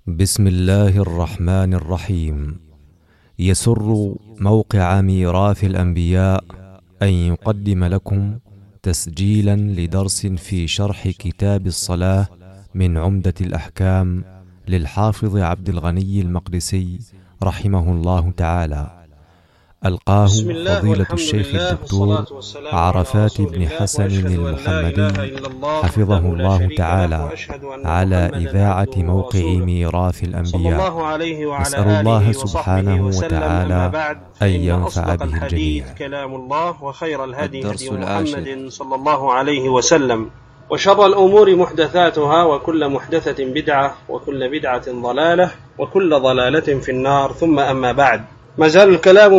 بسم الله الرحمن الرحيم. يسر موقع ميراث الأنبياء أن يقدم لكم تسجيلا لدرس في شرح كتاب الصلاة من عمدة الأحكام للحافظ عبد الغني المقدسي رحمه الله تعالى. ألقاه فضيلة الشيخ الدكتور عرفات بن حسن المحمدي حفظه الله تعالى على إذاعة موقع ميراث الأنبياء. نسأل الله سبحانه وتعالى أن ينفع به الجميع. كلام الله وخير الهدي هدي محمد صلى الله عليه وسلم، وشر الأمور محدثاتها، وكل محدثة بدعة، وكل بدعة ضلالة، وكل ضلالة في النار. ثم أما بعد، ما زال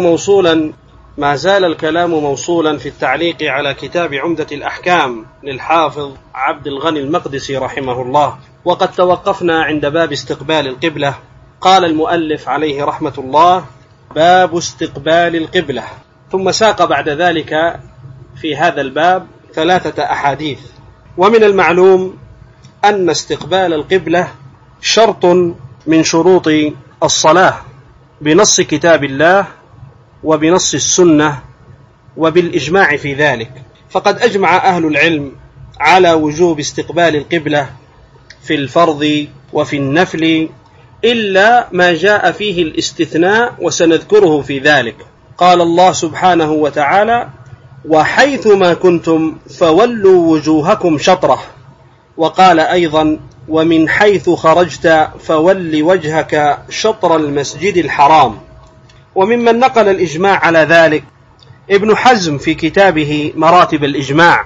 الكلام موصولا في التعليق على كتاب عمدة الأحكام للحافظ عبد الغني المقدسي رحمه الله، وقد توقفنا عند باب استقبال القبلة. قال المؤلف عليه رحمة الله: باب استقبال القبلة. ثم ساق بعد ذلك في هذا الباب 3 أحاديث. ومن المعلوم أن استقبال القبلة شرط من شروط الصلاة بنص كتاب الله وبنص السنة وبالإجماع في ذلك، فقد أجمع أهل العلم على وجوب استقبال القبلة في الفرض وفي النفل، إلا ما جاء فيه الاستثناء وسنذكره في ذلك. قال الله سبحانه وتعالى: وحيثما كنتم فولوا وجوهكم شطرة. وقال أيضا: ومن حيث خرجت فول وجهك شطر المسجد الحرام. وممن نقل الإجماع على ذلك ابن حزم في كتابه مراتب الإجماع،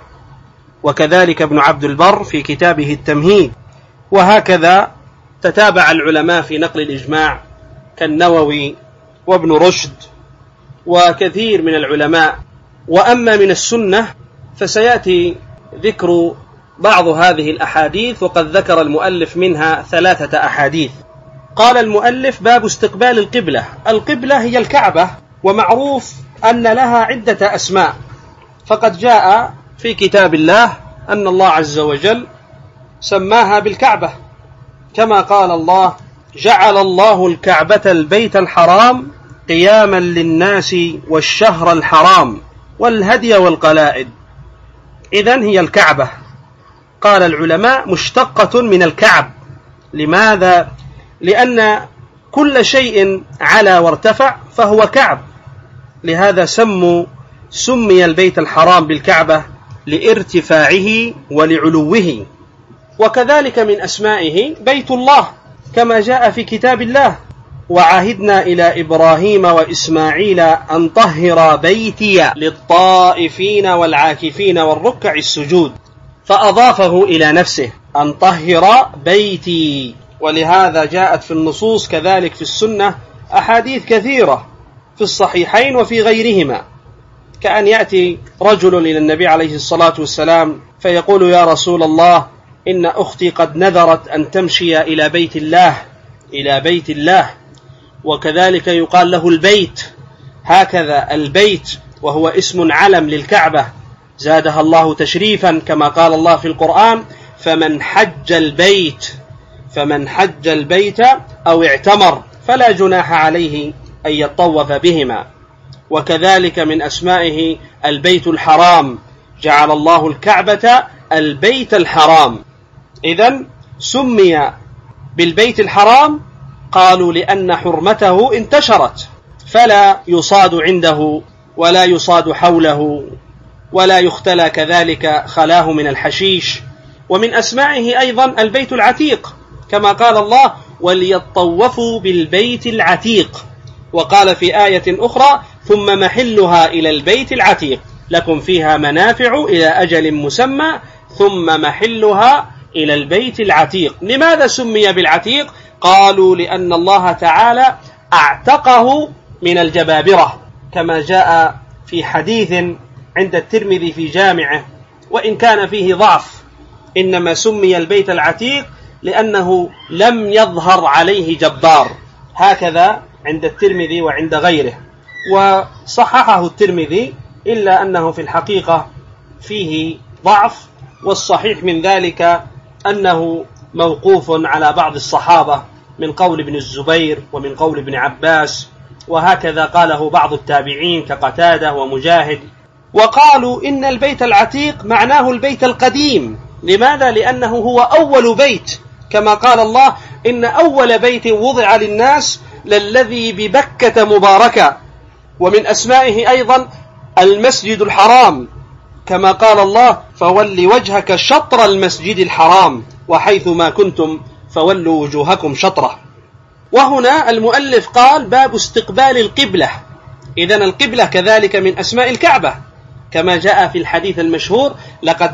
وكذلك ابن عبد البر في كتابه التمهيد، وهكذا تتابع العلماء في نقل الإجماع كالنووي وابن رشد وكثير من العلماء. وأما من السنة فسيأتي ذكر بعض هذه الأحاديث، وقد ذكر المؤلف منها 3 أحاديث. قال المؤلف: باب استقبال القبلة. القبلة هي الكعبة، ومعروف أن لها عدة أسماء، فقد جاء في كتاب الله أن الله عز وجل سماها بالكعبة، كما قال الله: جعل الله الكعبة البيت الحرام قياما للناس والشهر الحرام والهدي والقلائد. إذن هي الكعبة. قال العلماء: مشتقة من الكعب. لماذا؟ لأن كل شيء علا وارتفع فهو كعب، لهذا سمي البيت الحرام بالكعبة لارتفاعه ولعلوه. وكذلك من أسمائه بيت الله، كما جاء في كتاب الله: وعهدنا إلى إبراهيم وإسماعيل أن طهر بيتي للطائفين والعاكفين والركع السجود، فأضافه إلى نفسه: أن طهر بيتي. ولهذا جاءت في النصوص كذلك في السنة أحاديث كثيرة في الصحيحين وفي غيرهما، كأن يأتي رجل إلى النبي عليه الصلاة والسلام فيقول: يا رسول الله، إن أختي قد نذرت أن تمشي إلى بيت الله. وكذلك يقال له البيت، هكذا البيت وهو اسم علم للكعبة زادها الله تشريفا، كما قال الله في القرآن: فمن حج البيت أو اعتمر فلا جناح عليه أن يطوف بهما. وكذلك من أسمائه البيت الحرام، جعل الله الكعبة البيت الحرام. إذن سمي بالبيت الحرام، قالوا لأن حرمته انتشرت، فلا يصاد عنده ولا يصاد حوله ولا يختلى كذلك خلاه من الحشيش. ومن أسمائه أيضا البيت العتيق، كما قال الله: وليطوفوا بالبيت العتيق. وقال في آية أخرى: ثم محلها إلى البيت العتيق لكم فيها منافع إلى أجل مسمى ثم محلها إلى البيت العتيق. لماذا سمي بالعتيق؟ قالوا: لأن الله تعالى اعتقه من الجبابرة، كما جاء في حديث عند الترمذي في جامعه، وإن كان فيه ضعف. إنما سمي البيت العتيق لأنه لم يظهر عليه جبار، هكذا عند الترمذي وعند غيره. وصححه الترمذي، إلا أنه في الحقيقة فيه ضعف، والصحيح من ذلك أنه موقوف على بعض الصحابة من قول ابن الزبير ومن قول ابن عباس، وهكذا قاله بعض التابعين كقتادة ومجاهد. وقالوا إن البيت العتيق معناه البيت القديم. لماذا؟ لأنه هو أول بيت، كما قال الله: إن أول بيت وضع للناس للذي ببكة مباركة. ومن أسمائه أيضا المسجد الحرام، كما قال الله: فول وجهك شطر المسجد الحرام وحيث ما كنتم فولوا وجوهكم شطره. وهنا المؤلف قال: باب استقبال القبلة. إذن القبلة كذلك من أسماء الكعبة، كما جاء في الحديث المشهور: لقد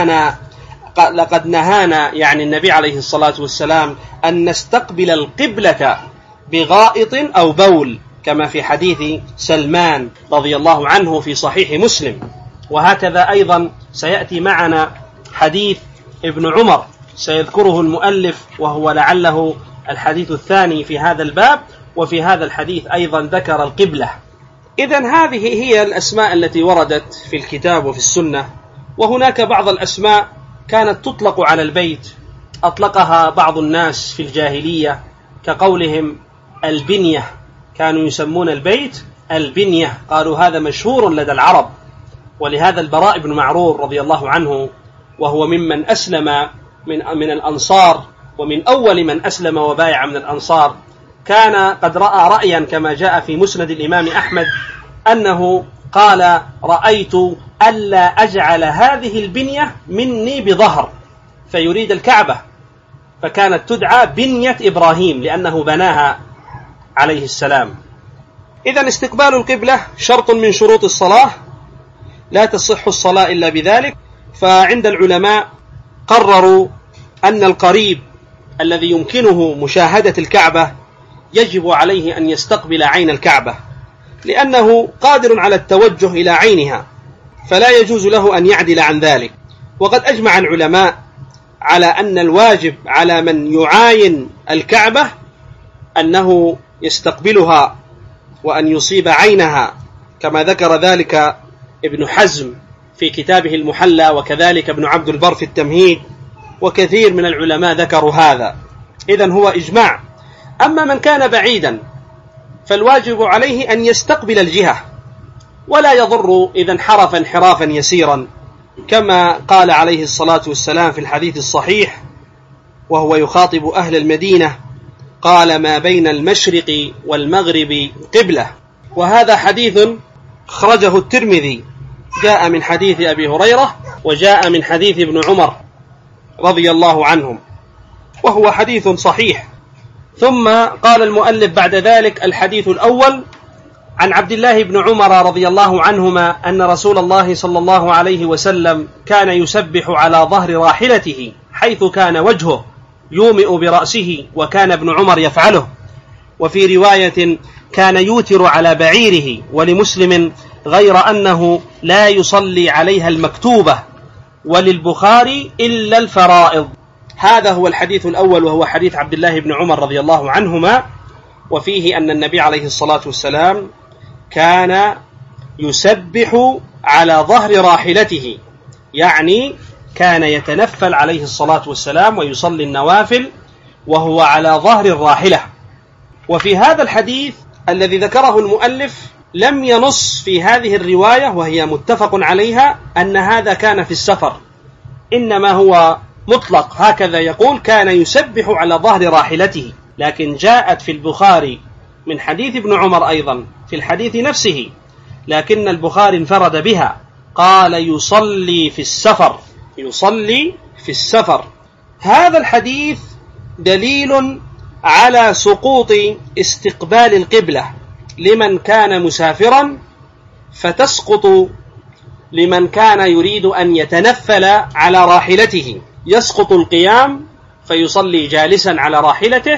نهانا يعني النبي عليه الصلاة والسلام أن نستقبل القبلة بغائط أو بول، كما في حديث سلمان رضي الله عنه في صحيح مسلم. وهكذا أيضا سيأتي معنا حديث ابن عمر سيذكره المؤلف، وهو لعله الحديث الثاني في هذا الباب، وفي هذا الحديث أيضا ذكر القبلة. إذن هذه هي الأسماء التي وردت في الكتاب وفي السنة. وهناك بعض الأسماء كانت تطلق على البيت، أطلقها بعض الناس في الجاهلية، كقولهم البنية، كانوا يسمون البيت البنية، قالوا هذا مشهور لدى العرب. ولهذا البراء بن معرور رضي الله عنه، وهو ممن أسلم من الأنصار، ومن أول من أسلم وبايع من الأنصار، كان قد رأى رأيا كما جاء في مسند الإمام أحمد، أنه قال: رأيت ألا أجعل هذه البنية مني بظهر، فيريد الكعبة، فكانت تدعى بنية إبراهيم لأنه بناها عليه السلام. إذن استقبال القبلة شرط من شروط الصلاة، لا تصح الصلاة إلا بذلك. فعند العلماء قرروا أن القريب الذي يمكنه مشاهدة الكعبة يجب عليه أن يستقبل عين الكعبة، لأنه قادر على التوجه إلى عينها، فلا يجوز له أن يعدل عن ذلك. وقد أجمع العلماء على أن الواجب على من يعاين الكعبة أنه يستقبلها وأن يصيب عينها، كما ذكر ذلك ابن حزم في كتابه المحلى، وكذلك ابن عبد البر في التمهيد، وكثير من العلماء ذكروا هذا. إذن هو إجماع. أما من كان بعيدا فالواجب عليه أن يستقبل الجهة، ولا يضر إذا انحرف انحرافا يسيرا، كما قال عليه الصلاة والسلام في الحديث الصحيح وهو يخاطب أهل المدينة: قال: ما بين المشرق والمغرب قبلة. وهذا حديث أخرجه الترمذي، جاء من حديث أبي هريرة، وجاء من حديث ابن عمر رضي الله عنهم، وهو حديث صحيح. ثم قال المؤلف بعد ذلك: الحديث الأول عن عبد الله بن عمر رضي الله عنهما أن رسول الله صلى الله عليه وسلم كان يسبح على ظهر راحلته حيث كان وجهه يومئ برأسه، وكان ابن عمر يفعله. وفي رواية: كان يوتر على بعيره. ولمسلم: غير أنه لا يصلي عليها المكتوبة. وللبخاري: إلا الفرائض. هذا هو الحديث الأول، وهو حديث عبد الله بن عمر رضي الله عنهما، وفيه أن النبي عليه الصلاة والسلام كان يسبح على ظهر راحلته، يعني كان يتنفل عليه الصلاة والسلام ويصلي النوافل وهو على ظهر الراحلة. وفي هذا الحديث الذي ذكره المؤلف لم ينص في هذه الرواية، وهي متفق عليها، أن هذا كان في السفر، إنما هو مطلق، هكذا يقول: كان يسبح على ظهر راحلته. لكن جاءت في البخاري من حديث ابن عمر أيضا في الحديث نفسه، لكن البخاري انفرد بها، قال: يصلي في السفر، يصلي في السفر. هذا الحديث دليل على سقوط استقبال القبلة لمن كان مسافرا، فتسقط لمن كان يريد أن يتنفل على راحلته، يسقط القيام فيصلي جالسا على راحلته،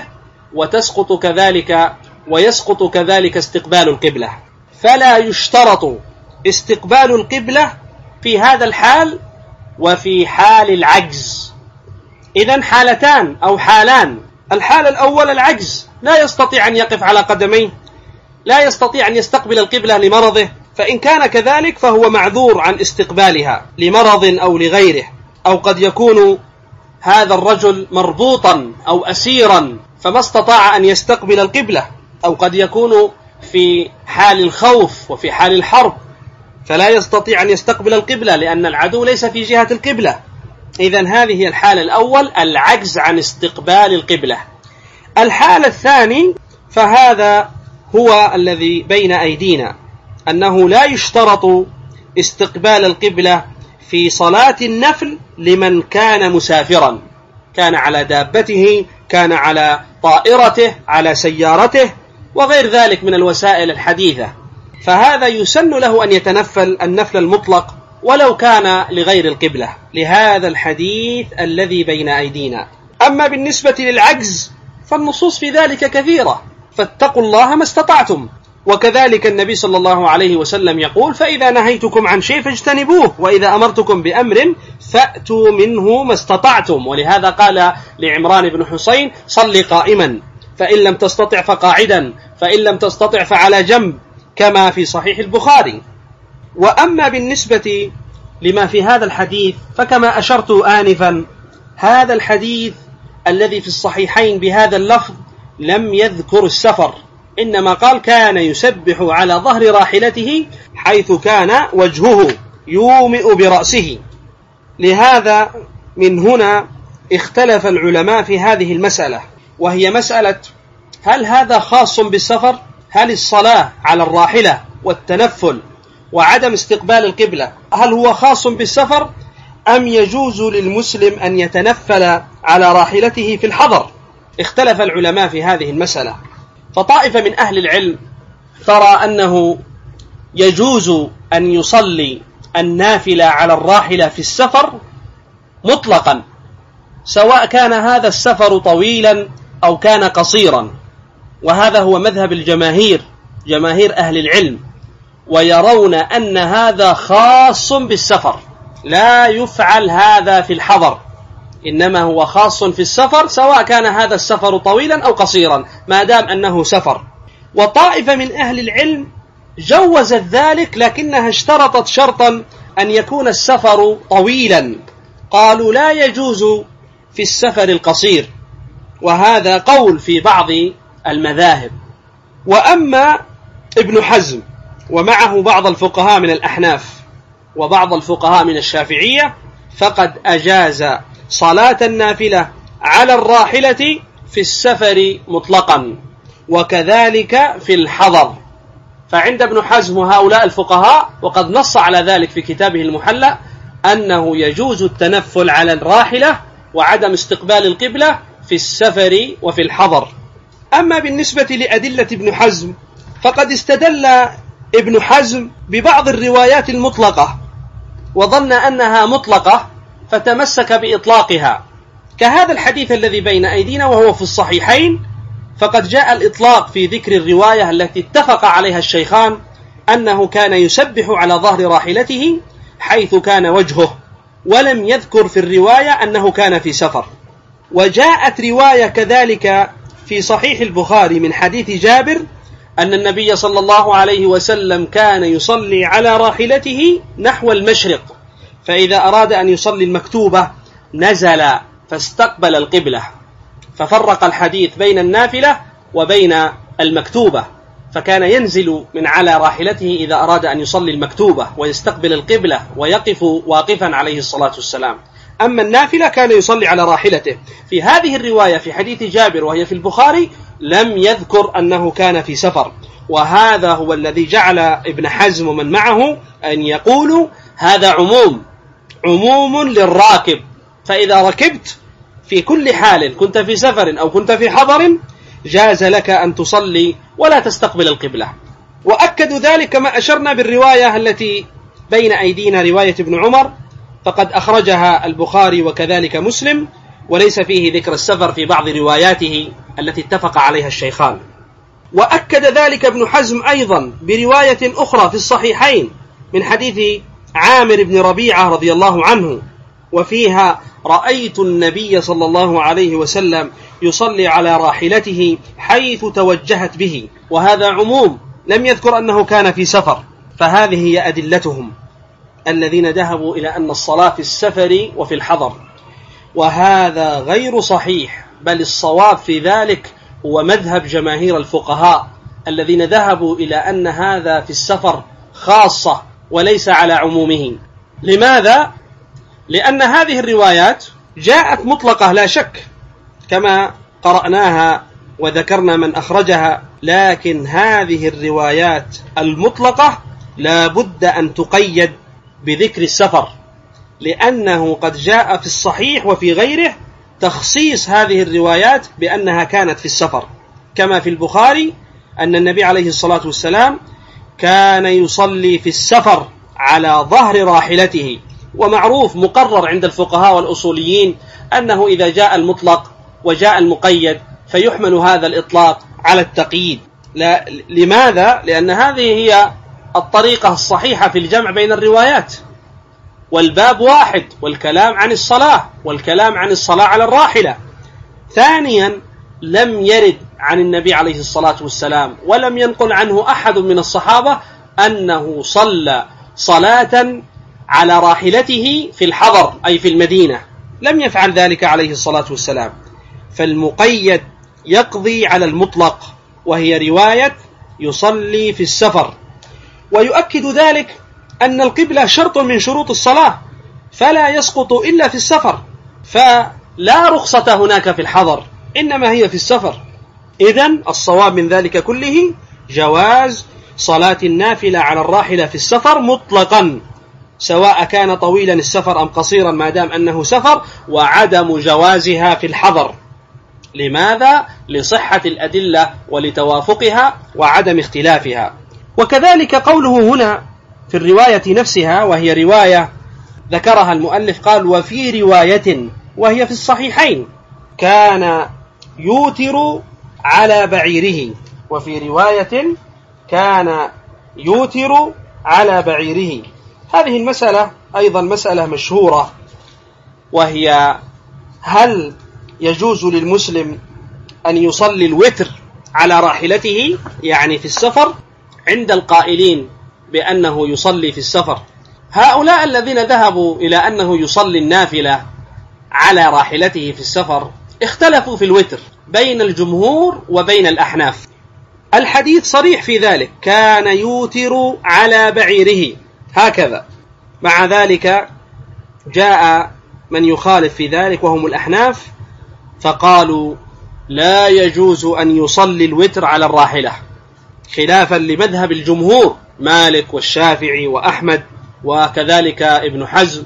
ويسقط كذلك استقبال القبلة. فلا يشترط استقبال القبلة في هذا الحال وفي حال العجز. إذن حالتان أو حالان: الحال الأول العجز، لا يستطيع أن يقف على قدميه، لا يستطيع أن يستقبل القبلة لمرضه، فإن كان كذلك فهو معذور عن استقبالها لمرض أو لغيره، أو قد يكون هذا الرجل مربوطا أو أسيرا فما استطاع أن يستقبل القبلة، أو قد يكون في حال الخوف وفي حال الحرب فلا يستطيع أن يستقبل القبلة لأن العدو ليس في جهة القبلة. إذن هذه هي الحالة الأول، العجز عن استقبال القبلة. الحالة الثاني فهذا هو الذي بين أيدينا، أنه لا يشترط استقبال القبلة في صلاة النفل لمن كان مسافرا، كان على دابته، كان على طائرته، على سيارته وغير ذلك من الوسائل الحديثة، فهذا يسن له أن يتنفل النفل المطلق ولو كان لغير القبلة لهذا الحديث الذي بين أيدينا. أما بالنسبة للعجز فالنصوص في ذلك كثيرة، فاتقوا الله ما استطعتم، وكذلك النبي صلى الله عليه وسلم يقول: فإذا نهيتكم عن شيء فاجتنبوه، وإذا أمرتكم بأمر فأتوا منه ما استطعتم. ولهذا قال لعمران بن حسين: صل قائما، فإن لم تستطع فقاعدا، فإن لم تستطع فعلى جنب، كما في صحيح البخاري. وأما بالنسبة لما في هذا الحديث فكما أشرت آنفا، هذا الحديث الذي في الصحيحين بهذا اللفظ لم يذكر السفر، إنما قال: كان يسبح على ظهر راحلته حيث كان وجهه يومئ برأسه. لهذا من هنا اختلف العلماء في هذه المسألة، وهي مسألة: هل هذا خاص بالسفر؟ هل الصلاة على الراحلة والتنفل وعدم استقبال القبلة هل هو خاص بالسفر، أم يجوز للمسلم أن يتنفل على راحلته في الحضر؟ اختلف العلماء في هذه المسألة، فطائفة من أهل العلم ترى أنه يجوز أن يصلي النافلة على الراحلة في السفر مطلقا، سواء كان هذا السفر طويلا أو كان قصيرا، وهذا هو مذهب الجماهير، جماهير أهل العلم، ويرون أن هذا خاص بالسفر، لا يفعل هذا في الحضر، إنما هو خاص في السفر، سواء كان هذا السفر طويلا أو قصيرا ما دام أنه سفر. وطائفة من أهل العلم جوزت ذلك، لكنها اشترطت شرطا أن يكون السفر طويلا، قالوا لا يجوز في السفر القصير، وهذا قول في بعض المذاهب. وأما ابن حزم ومعه بعض الفقهاء من الأحناف وبعض الفقهاء من الشافعية فقد أجاز صلاة النافلة على الراحلة في السفر مطلقا، وكذلك في الحضر. فعند ابن حزم وهؤلاء الفقهاء، وقد نص على ذلك في كتابه المحلى، أنه يجوز التنفل على الراحلة وعدم استقبال القبلة في السفر وفي الحضر. أما بالنسبة لأدلة ابن حزم فقد استدل ابن حزم ببعض الروايات المطلقة وظن أنها مطلقة فتمسك بإطلاقها، كهذا الحديث الذي بين أيدينا وهو في الصحيحين، فقد جاء الإطلاق في ذكر الرواية التي اتفق عليها الشيخان أنه كان يسبح على ظهر راحلته حيث كان وجهه، ولم يذكر في الرواية أنه كان في سفر. وجاءت رواية كذلك في صحيح البخاري من حديث جابر أن النبي صلى الله عليه وسلم كان يصلي على راحلته نحو المشرق، فإذا أراد أن يصلي المكتوبة نزل فاستقبل القبلة، ففرق الحديث بين النافلة وبين المكتوبة، فكان ينزل من على راحلته إذا أراد أن يصلي المكتوبة ويستقبل القبلة ويقف واقفا عليه الصلاة والسلام. أما النافلة كان يصلي على راحلته. في هذه الرواية في حديث جابر وهي في البخاري لم يذكر أنه كان في سفر، وهذا هو الذي جعل ابن حزم ومن معه أن يقولوا هذا عموم للراكب، فإذا ركبت في كل حال كنت في سفر أو كنت في حضر جاز لك أن تصلي ولا تستقبل القبلة. وأكدوا ذلك كما أشرنا بالرواية التي بين أيدينا، رواية ابن عمر، فقد أخرجها البخاري وكذلك مسلم، وليس فيه ذكر السفر في بعض رواياته التي اتفق عليها الشيخان. وأكد ذلك ابن حزم أيضا برواية أخرى في الصحيحين من حديث عامر بن ربيعة رضي الله عنه، وفيها رأيت النبي صلى الله عليه وسلم يصلي على راحلته حيث توجهت به، وهذا عموم، لم يذكر أنه كان في سفر. فهذه هي أدلتهم الذين ذهبوا إلى أن الصلاة في السفر وفي الحضر، وهذا غير صحيح، بل الصواب في ذلك هو مذهب جماهير الفقهاء الذين ذهبوا إلى أن هذا في السفر خاصة وليس على عمومه. لماذا؟ لأن هذه الروايات جاءت مطلقة لا شك كما قرأناها وذكرنا من أخرجها، لكن هذه الروايات المطلقة لا بد أن تقيد بذكر السفر، لأنه قد جاء في الصحيح وفي غيره تخصيص هذه الروايات بأنها كانت في السفر، كما في البخاري أن النبي عليه الصلاة والسلام كان يصلي في السفر على ظهر راحلته. ومعروف مقرر عند الفقهاء والأصوليين أنه إذا جاء المطلق وجاء المقيد فيحمل هذا الإطلاق على التقييد. لماذا؟ لأن هذه هي الطريقة الصحيحة في الجمع بين الروايات، والباب واحد، والكلام عن الصلاة، والكلام عن الصلاة على الراحلة. ثانيا، لم يرد عن النبي عليه الصلاة والسلام ولم ينقل عنه أحد من الصحابة أنه صلى صلاة على راحلته في الحضر أي في المدينة، لم يفعل ذلك عليه الصلاة والسلام. فالمقيد يقضي على المطلق، وهي رواية يصلي في السفر. ويؤكد ذلك أن القبلة شرط من شروط الصلاة، فلا يسقط إلا في السفر، فلا رخصة هناك في الحضر، إنما هي في السفر. إذن الصواب من ذلك كله جواز صلاة النافلة على الراحلة في السفر مطلقا، سواء كان طويلا السفر أم قصيرا ما دام أنه سفر، وعدم جوازها في الحضر. لماذا؟ لصحة الأدلة ولتوافقها وعدم اختلافها. وكذلك قوله هنا في الرواية نفسها، وهي رواية ذكرها المؤلف، قال وفي رواية، وهي في الصحيحين، كان يوتر على بعيره. وفي رواية كان يوتر على بعيره. هذه المسألة أيضا مسألة مشهورة، وهي هل يجوز للمسلم أن يصلي الوتر على راحلته يعني في السفر؟ عند القائلين بأنه يصلي في السفر، هؤلاء الذين ذهبوا إلى أنه يصلي النافلة على راحلته في السفر اختلفوا في الوتر بين الجمهور وبين الأحناف. الحديث صريح في ذلك، كان يوتر على بعيره هكذا. مع ذلك جاء من يخالف في ذلك وهم الأحناف، فقالوا لا يجوز أن يصلي الوتر على الراحلة، خلافا لمذهب الجمهور مالك والشافعي وأحمد وكذلك ابن حزم.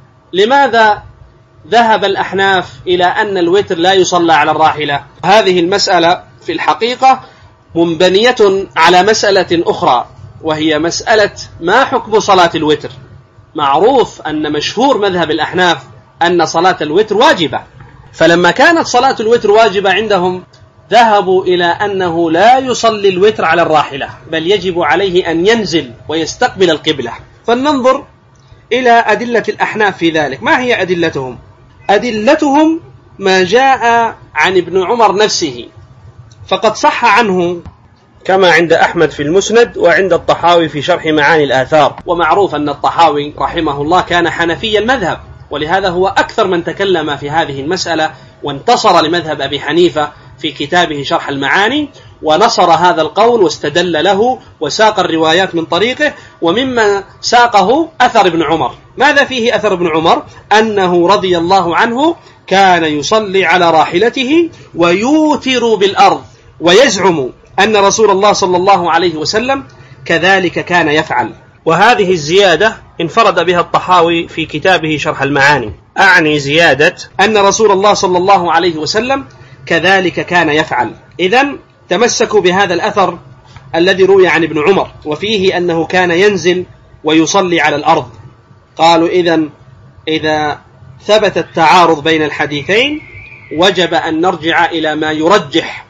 لماذا ذهب الأحناف إلى أن الوتر لا يصلى على الراحلة؟ هذه المسألة في الحقيقة منبنية على مسألة أخرى، وهي مسألة ما حكم صلاة الوتر. معروف أن مشهور مذهب الأحناف أن صلاة الوتر واجبة، فلما كانت صلاة الوتر واجبة عندهم ذهبوا إلى أنه لا يصلي الوتر على الراحلة، بل يجب عليه أن ينزل ويستقبل القبلة. فلننظر إلى أدلة الأحناف في ذلك. ما هي أدلتهم؟ أدلتهم ما جاء عن ابن عمر نفسه، فقد صح عنه كما عند أحمد في المسند وعند الطحاوي في شرح معاني الآثار. ومعروف أن الطحاوي رحمه الله كان حنفي المذهب، ولهذا هو أكثر من تكلم في هذه المسألة، وانتصر لمذهب أبي حنيفة في كتابه شرح المعاني، ونصر هذا القول واستدل له وساق الروايات من طريقه. ومما ساقه أثر ابن عمر. ماذا فيه أثر ابن عمر؟ أنه رضي الله عنه كان يصلي على راحلته ويوتر بالأرض، ويزعم أن رسول الله صلى الله عليه وسلم كذلك كان يفعل. وهذه الزيادة انفرد بها الطحاوي في كتابه شرح المعاني، أعني زيادة أن رسول الله صلى الله عليه وسلم كذلك كان يفعل. إذن تمسكوا بهذا الأثر الذي روي عن ابن عمر، وفيه أنه كان ينزل ويصلي على الأرض. قالوا إذن إذا ثبت التعارض بين الحديثين وجب أن نرجع إلى ما يرجح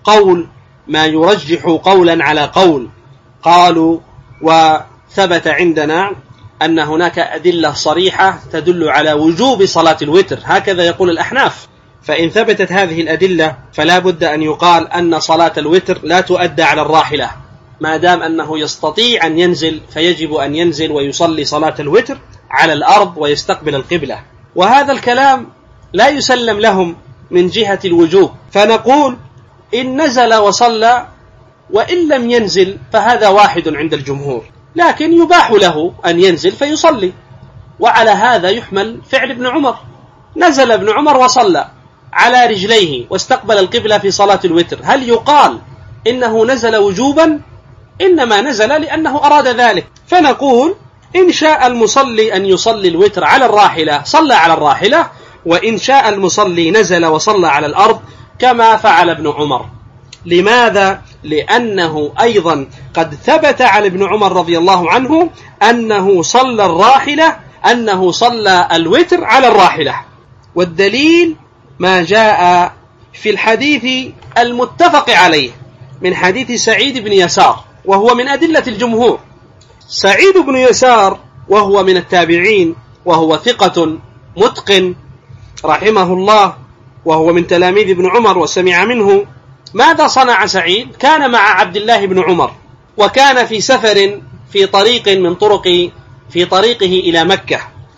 قولا على قول. قالوا وثبت عندنا أن هناك أدلة صريحة تدل على وجوب صلاة الوتر، هكذا يقول الأحناف. فإن ثبتت هذه الأدلة فلا بد أن يقال أن صلاة الوتر لا تؤدى على الراحلة، ما دام أنه يستطيع أن ينزل فيجب أن ينزل ويصلي صلاة الوتر على الأرض ويستقبل القبلة. وهذا الكلام لا يسلم لهم من جهة الوجوب، فنقول إن نزل وصلى وإن لم ينزل فهذا واحد عند الجمهور، لكن يباح له أن ينزل فيصلي. وعلى هذا يحمل فعل ابن عمر، نزل ابن عمر وصلى على رجليه واستقبل القبلة في صلاة الوتر، هل يقال إنه نزل وجوبا؟ إنما نزل لأنه أراد ذلك. فنقول إن شاء المصلي أن يصلي الوتر على الراحلة صلى على الراحلة، وإن شاء المصلي نزل وصلى على الأرض كما فعل ابن عمر. لماذا؟ لأنه أيضا قد ثبت عن ابن عمر رضي الله عنه أنه صلى الراحلة، أنه صلى الوتر على الراحلة، والدليل ما جاء في الحديث المتفق عليه من حديث سعيد بن يسار، وهو من أدلة الجمهور. سعيد بن يسار وهو من التابعين، وهو ثقة متقن رحمه الله، وهو من تلاميذ ابن عمر وسمع منه. ماذا صنع سعيد؟ كان مع عبد الله بن عمر، وكان في سفر في طريق من في طريقه إلى مكة،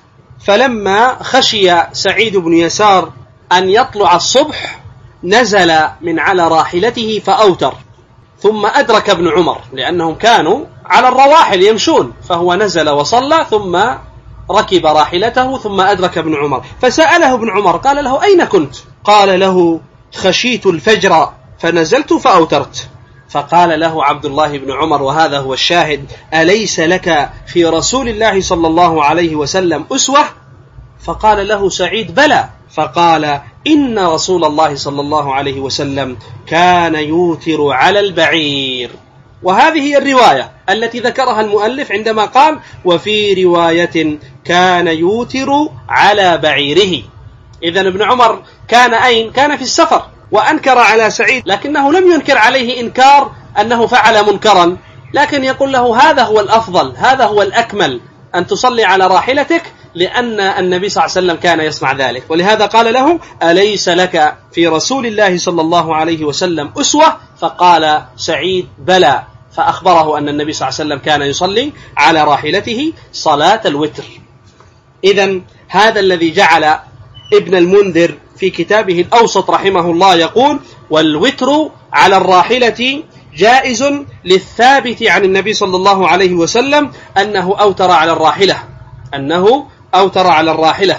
فلما خشي سعيد بن يسار أن يطلع الصبح نزل من على راحلته فأوتر، ثم أدرك ابن عمر لأنهم كانوا على الرواحل يمشون، فهو نزل وصلى ثم ركب راحلته ثم أدرك ابن عمر، فسأله ابن عمر قال له أين كنت؟ قال له خشيت الفجر فنزلت فأوترت. فقال له عبد الله بن عمر، وهذا هو الشاهد: أليس لك في رسول الله صلى الله عليه وسلم أسوة؟ فقال له سعيد: بلى. فقال: إن رسول الله صلى الله عليه وسلم كان يوتر على البعير. وهذه هي الرواية التي ذكرها المؤلف عندما قال: وفي رواية كان يوتر على بعيره. إذن ابن عمر كان أين؟ كان في السفر، وأنكر على سعيد، لكنه لم ينكر عليه إنكار أنه فعل منكرا، لكن يقول له هذا هو الأفضل، هذا هو الأكمل، أن تصلي على راحلتك، لأن النبي صلى الله عليه وسلم كان يصنع ذلك. ولهذا قال له: أليس لك في رسول الله صلى الله عليه وسلم أسوة؟ فقال سعيد: بلى. فأخبره أن النبي صلى الله عليه وسلم كان يصلي على راحلته صلاة الوتر. إذن هذا الذي جعل ابن المنذر في كتابه الأوسط رحمه الله يقول: والوتر على الراحلة جائز للثابت عن النبي صلى الله عليه وسلم أنه أوتر على الراحلة،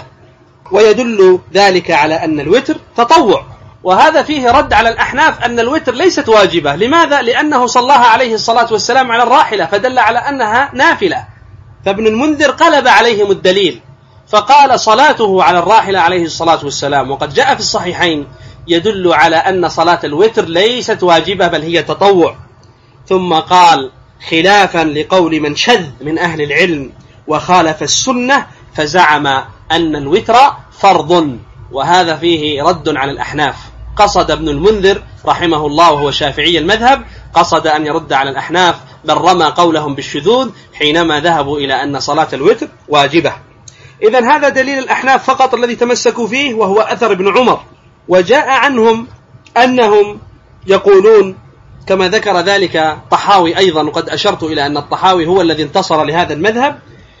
ويدل ذلك على أن الوتر تطوع. وهذا فيه رد على الأحناف أن الوتر ليست واجبة. لماذا؟ لأنه صلاها عليه الصلاة والسلام على الراحلة، فدل على أنها نافلة. فابن المنذر قلب عليهم الدليل فقال: صلاته على الراحلة عليه الصلاة والسلام، وقد جاء في الصحيحين يدل على أن صلاة الوتر ليست واجبة بل هي تطوع. ثم قال: خلافا لقول من شذ من أهل العلم وخالف السنة فزعم أن الوتر فرض. وهذا فيه رد على الأحناف. قصد ابن المنذر رحمه الله وهو شافعي المذهب، قصد أن يرد على الأحناف، بل رمى قولهم بالشذوذ حينما ذهبوا إلى أن صلاة الوتر واجبة. إذن هذا دليل الأحناف فقط الذي تمسكوا فيه، وهو أثر ابن عمر. وجاء عنهم أنهم يقولون كما ذكر ذلك طحاوي أيضا، وقد أشرت إلى أن الطحاوي هو الذي انتصر لهذا المذهب،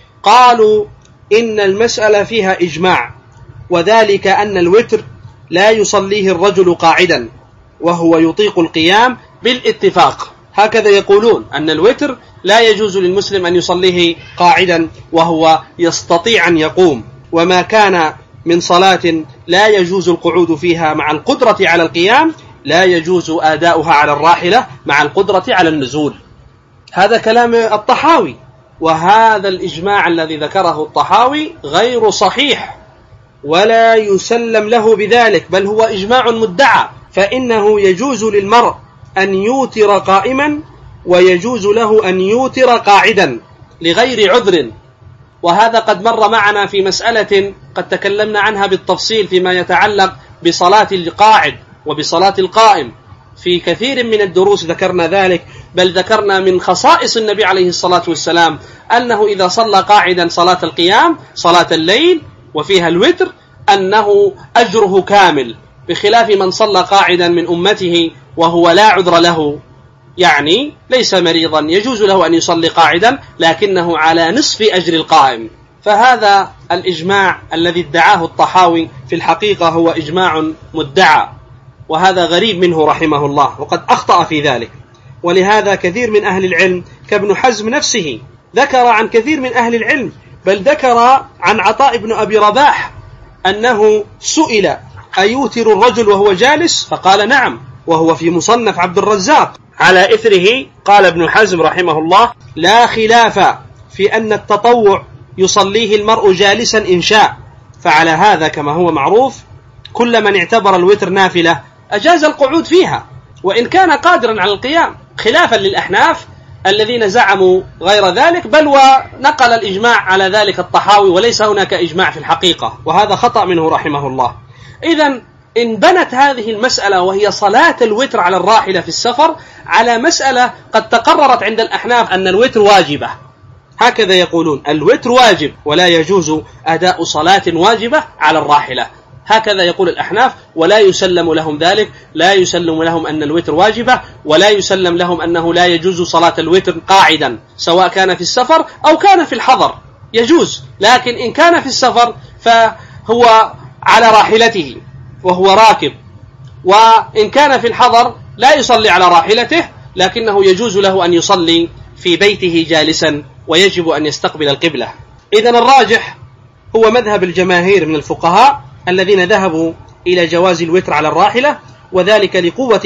قالوا إن المسألة فيها إجماع، وذلك أن الوتر لا يصليه الرجل قاعدا وهو يطيق القيام بالاتفاق. هكذا يقولون أن الوتر لا يجوز للمسلم أن يصليه قاعدا وهو يستطيع أن يقوم، وما كان من صلاة لا يجوز القعود فيها مع القدرة على القيام لا يجوز آداؤها على الراحلة مع القدرة على النزول. هذا كلام الطحاوي، وهذا الإجماع الذي ذكره الطحاوي غير صحيح ولا يسلم له بذلك، بل هو إجماع مدعى. فإنه يجوز للمرء أن يوتر قائما، ويجوز له أن يوتر قاعدا لغير عذر. وهذا قد مر معنا في مسألة قد تكلمنا عنها بالتفصيل فيما يتعلق بصلاة القاعد وبصلاة القائم. في كثير من الدروس ذكرنا ذلك، بل ذكرنا من خصائص النبي عليه الصلاة والسلام أنه إذا صلى قاعدا صلاة القيام صلاة الليل وفيها الوتر أنه أجره كامل، بخلاف من صلى قاعدا من أمته وهو لا عذر له، يعني ليس مريضا يجوز له أن يصلي قاعدا لكنه على نصف أجر القائم. فهذا الإجماع الذي ادعاه الطحاوي في الحقيقة هو إجماع مدعى، وهذا غريب منه رحمه الله، وقد أخطأ في ذلك. ولهذا كثير من أهل العلم كابن حزم نفسه ذكر عن كثير من أهل العلم، بل ذكر عن عطاء بن أبي رباح أنه سئل أيوتر الرجل وهو جالس؟ فقال نعم، وهو في مصنف عبد الرزاق. على إثره قال ابن حزم رحمه الله: لا خلاف في أن التطوع يصليه المرء جالسا إن شاء، فعلى هذا كما هو معروف كل من اعتبر الوتر نافلة أجاز القعود فيها وإن كان قادرا على القيام، خلافا للأحناف الذين زعموا غير ذلك، بل ونقل الإجماع على ذلك الطحاوي، وليس هناك إجماع في الحقيقة، وهذا خطأ منه رحمه الله. إذن إن بنت هذه المسألة وهي صلاة الوتر على الراحلة في السفر على مسألة قد تقررت عند الأحناف أن الوتر واجبة، هكذا يقولون: الوتر واجب ولا يجوز أداء صلاة واجبة على الراحلة، هكذا يقول الأحناف، ولا يسلم لهم ذلك، لا يسلم لهم أن الوتر واجبة، ولا يسلم لهم أنه لا يجوز صلاة الوتر قاعدا، سواء كان في السفر أو كان في الحضر يجوز، لكن إن كان في السفر فهو على راحلته وهو راكب، وإن كان في الحضر لا يصلي على راحلته، لكنه يجوز له أن يصلي في بيته جالسا، ويجب أن يستقبل القبلة. إذن الراجح هو مذهب الجماهير من الفقهاء الذين ذهبوا إلى جواز الوتر على الراحلة، وذلك لقوة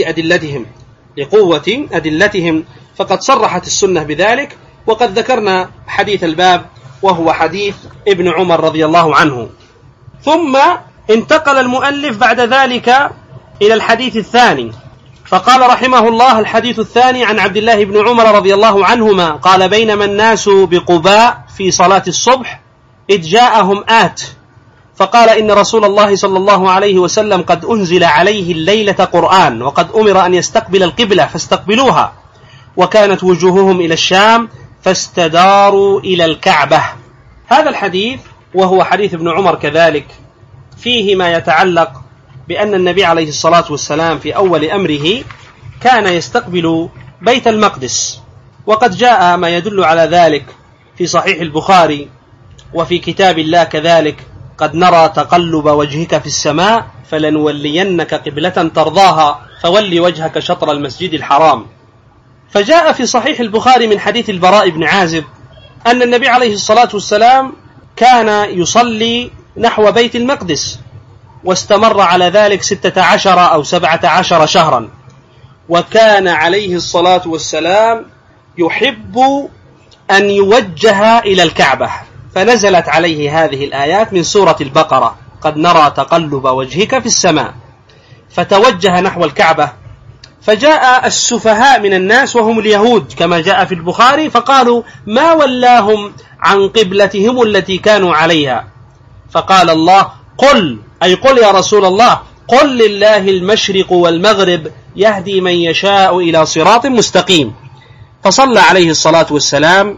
أدلتهم، فقد صرحت السنة بذلك، وقد ذكرنا حديث الباب وهو حديث ابن عمر رضي الله عنه. ثم انتقل المؤلف بعد ذلك إلى الحديث الثاني، فقال رحمه الله: الحديث الثاني عن عبد الله بن عمر رضي الله عنهما قال: بينما الناس بقباء في صلاة الصبح إذ جاءهم آت فقال: إن رسول الله صلى الله عليه وسلم قد أنزل عليه الليلة قرآن، وقد أمر أن يستقبل القبلة فاستقبلوها، وكانت وجوههم إلى الشام فاستداروا إلى الكعبة. هذا الحديث وهو حديث ابن عمر كذلك فيه ما يتعلق بأن النبي عليه الصلاة والسلام في أول أمره كان يستقبل بيت المقدس، وقد جاء ما يدل على ذلك في صحيح البخاري وفي كتاب الله كذلك: قد نرى تقلب وجهك في السماء فلنولينك قبلة ترضاها فولي وجهك شطر المسجد الحرام. فجاء في صحيح البخاري من حديث البراء بن عازب أن النبي عليه الصلاة والسلام كان يصلي نحو بيت المقدس، واستمر على ذلك 16 أو 17 شهرا، وكان عليه الصلاة والسلام يحب أن يوجه إلى الكعبة، فنزلت عليه هذه الآيات من سورة البقرة: قد نرى تقلب وجهك في السماء، فتوجه نحو الكعبة. فجاء السفهاء من الناس وهم اليهود كما جاء في البخاري، فقالوا: ما ولاهم عن قبلتهم التي كانوا عليها؟ فقال الله: قل يا رسول الله، قل لله المشرق والمغرب يهدي من يشاء إلى صراط مستقيم. فصلى عليه الصلاة والسلام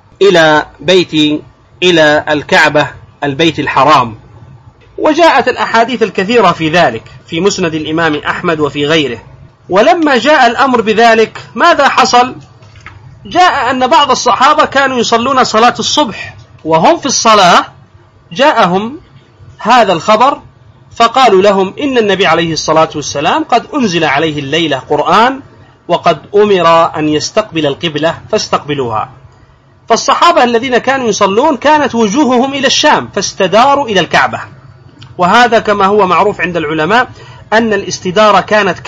إلى الكعبة البيت الحرام. وجاءت الأحاديث الكثيرة في ذلك في مسند الإمام أحمد وفي غيره. ولما جاء الأمر بذلك ماذا حصل؟ جاء أن بعض الصحابة كانوا يصلون صلاة الصبح، وهم في الصلاة جاءهم هذا الخبر، فقالوا لهم: إن النبي عليه الصلاة والسلام قد أنزل عليه الليلة قرآن، وقد أمر أن يستقبل القبلة فاستقبلوها. فالصحابة الذين كانوا يصلون كانت وجوههم إلى الشام فاستداروا إلى الكعبة. وهذا كما هو معروف عند العلماء أن الاستدارة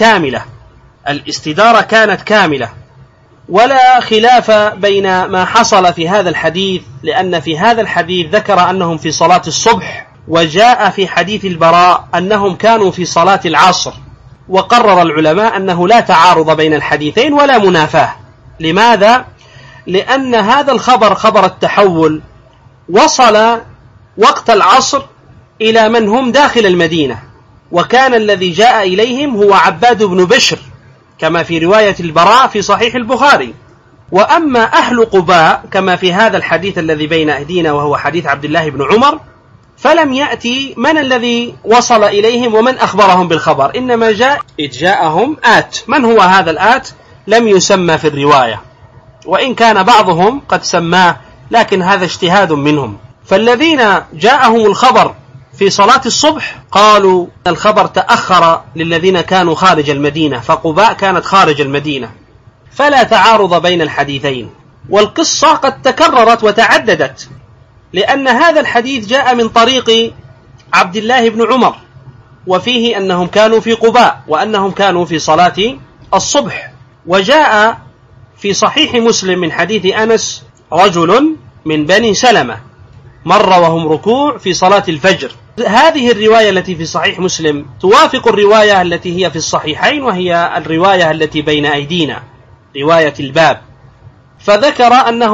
كانت كاملة، ولا خلاف بين ما حصل في هذا الحديث، لأن في هذا الحديث ذكر أنهم في صلاة الصبح، وجاء في حديث البراء أنهم كانوا في صلاة العصر. وقرر العلماء أنه لا تعارض بين الحديثين ولا منافاة. لماذا؟ لأن هذا الخبر، خبر التحول، وصل وقت العصر إلى من هم داخل المدينة، وكان الذي جاء إليهم هو عباد بن بشر كما في رواية البراء في صحيح البخاري. وأما أهل قباء كما في هذا الحديث الذي بين أيدينا وهو حديث عبد الله بن عمر، فلم يأتي من الذي وصل إليهم ومن أخبرهم بالخبر، إنما إذ جاءهم آت. من هو هذا الآت؟ لم يسمى في الرواية، وإن كان بعضهم قد سماه، لكن هذا اجتهاد منهم. فالذين جاءهم الخبر في صلاة الصبح قالوا الخبر تأخر للذين كانوا خارج المدينة، فقباء كانت خارج المدينة، فلا تعارض بين الحديثين. والقصة قد تكررت وتعددت، لأن هذا الحديث جاء من طريق عبد الله بن عمر، وفيه أنهم كانوا في قباء وأنهم كانوا في صلاة الصبح. وجاء في صحيح مسلم من حديث أنس رجل من بني سلمة مر وهم ركوع في صلاة الفجر. هذه الرواية التي في صحيح مسلم توافق الرواية التي هي في الصحيحين، وهي الرواية التي بين أيدينا، رواية الباب. فذكر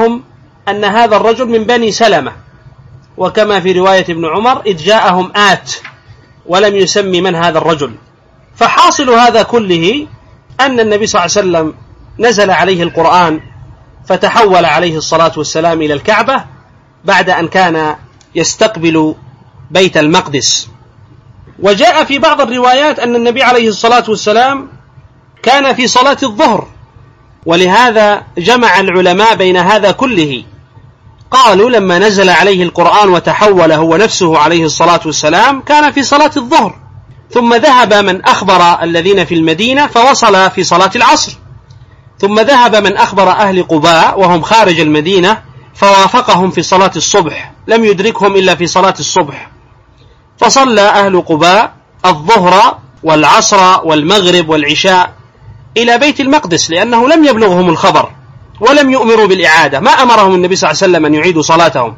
أن هذا الرجل من بني سلمة، وكما في رواية ابن عمر إذ جاءهم آت، ولم يسمي من هذا الرجل. فحاصل هذا كله أن النبي صلى الله عليه وسلم نزل عليه القرآن، فتحول عليه الصلاة والسلام إلى الكعبة بعد أن كان يستقبل بيت المقدس. وجاء في بعض الروايات أن النبي عليه الصلاة والسلام كان في صلاة الظهر، ولهذا جمع العلماء بين هذا كله. قالوا لما نزل عليه القرآن وتحول هو نفسه عليه الصلاة والسلام كان في صلاة الظهر، ثم ذهب من أخبر الذين في المدينة فوصل في صلاة العصر، ثم ذهب من أخبر أهل قباء وهم خارج المدينة فوافقهم في صلاة الصبح، لم يدركهم إلا في صلاة الصبح، فصلى أهل قباء الظهر والعصر والمغرب والعشاء إلى بيت المقدس، لأنه لم يبلغهم الخبر ولم يؤمروا بالإعادة، ما أمرهم النبي صلى الله عليه وسلم أن يعيدوا صلاتهم،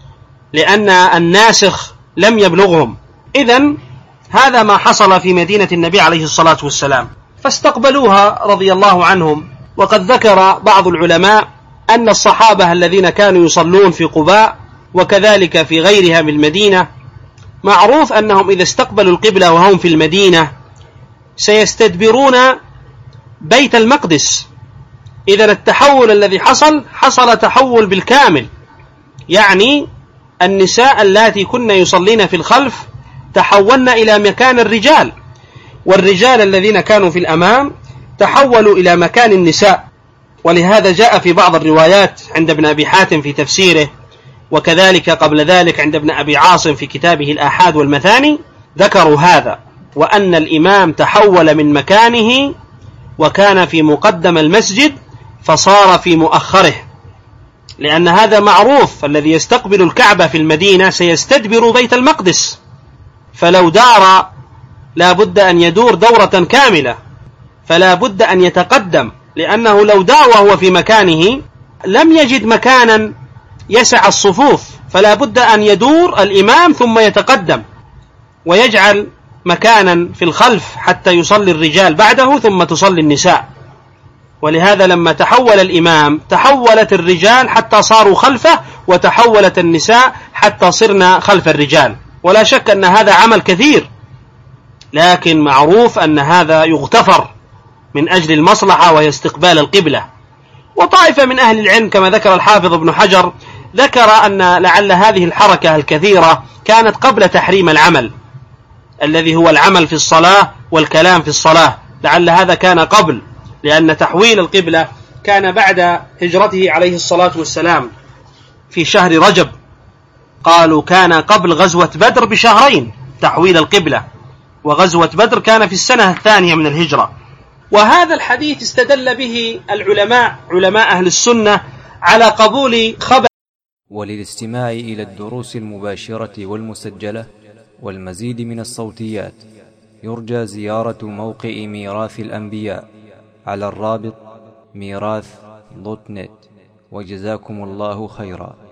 لأن الناسخ لم يبلغهم. إذن هذا ما حصل في مدينة النبي عليه الصلاة والسلام، فاستقبلوها رضي الله عنهم. وقد ذكر بعض العلماء أن الصحابة الذين كانوا يصلون في قباء وكذلك في غيرها من المدينة معروف أنهم إذا استقبلوا القبلة وهم في المدينة سيستدبرون بيت المقدس. إذن التحول الذي حصل تحول بالكامل، يعني النساء اللاتي كن يصلين في الخلف تحولن إلى مكان الرجال، والرجال الذين كانوا في الأمام تحولوا إلى مكان النساء. ولهذا جاء في بعض الروايات عند ابن أبي حاتم في تفسيره، وكذلك قبل ذلك عند ابن أبي عاصم في كتابه الآحاد والمثاني، ذكروا هذا، وأن الإمام تحول من مكانه وكان في مقدم المسجد فصار في مؤخره، لأن هذا معروف، الذي يستقبل الكعبة في المدينة سيستدبر بيت المقدس، فلو دار لا بد أن يدور دورة كاملة، فلا بد أن يتقدم، لأنه لو دار وهو في مكانه لم يجد مكانا يسع الصفوف، فلا بد أن يدور الإمام ثم يتقدم ويجعل مكانا في الخلف حتى يصلي الرجال بعده ثم تصلي النساء. ولهذا لما تحول الإمام تحولت الرجال حتى صاروا خلفه، وتحولت النساء حتى صرنا خلف الرجال. ولا شك أن هذا عمل كثير، لكن معروف أن هذا يغتفر من أجل المصلحة وهي استقبال القبلة. وطائفة من أهل العلم كما ذكر الحافظ ابن حجر ذكر أن لعل هذه الحركة الكثيرة كانت قبل تحريم العمل الذي هو العمل في الصلاة والكلام في الصلاة، لعل هذا كان قبل، لأن تحويل القبلة كان بعد هجرته عليه الصلاة والسلام في شهر رجب، قالوا كان قبل غزوة بدر بشهرين تحويل القبلة، وغزوة بدر كان في السنة الثانية من الهجرة. وهذا الحديث استدل به العلماء علماء أهل السنة على قبول خبر. وللاستماع إلى الدروس المباشرة والمسجلة والمزيد من الصوتيات يرجى زيارة موقع ميراث الأنبياء على الرابط ميراث.net. وجزاكم الله خيرا.